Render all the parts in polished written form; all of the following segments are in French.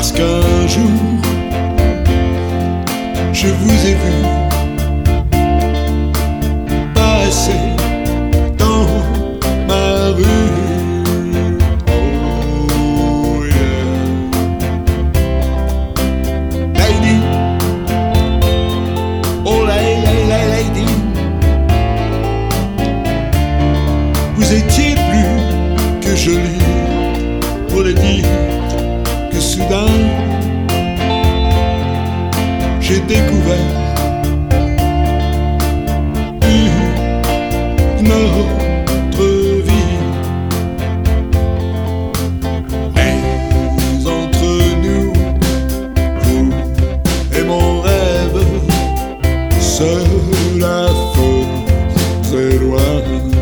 parce qu'un jour je vous ai vu passer dans ma rue. Oh yeah. Lady, oh lady, vous étiez plus que jolie pour le dire que soudain j'ai découvert une autre vie. Mais entre nous, vous et mon rêve, cela faisait loin.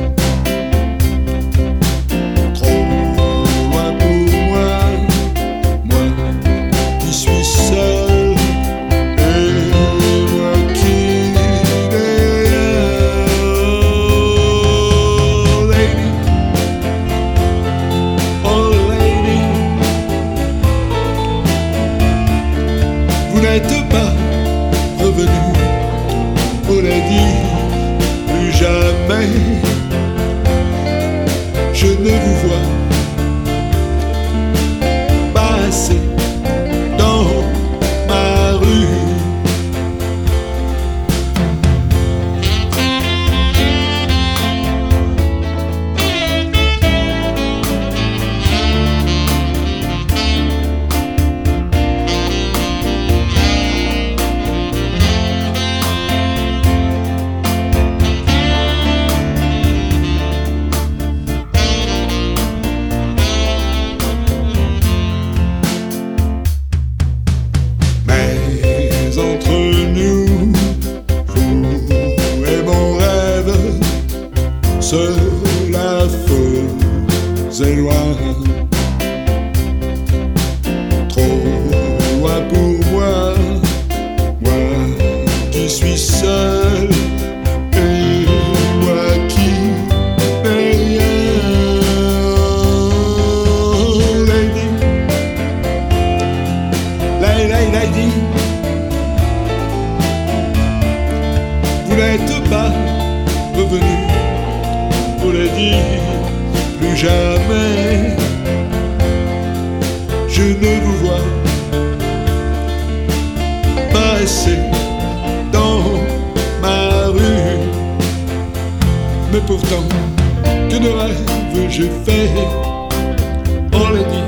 Trop loin pour moi, moi qui suis seul. Vous n'êtes pas revenu pour le dire plus jamais. Je ne vous vois pas assez dans ma rue. Entre nous, vous et mon rêve, cela faisait loin. Trop loin pour moi, moi qui suis seul et moi qui n'ai rien. Lady, vous n'êtes pas revenu pour le dire plus jamais. Je ne vous vois pas assez dans ma rue. Mais pourtant, que de rêves j'ai fait, on l'a dit.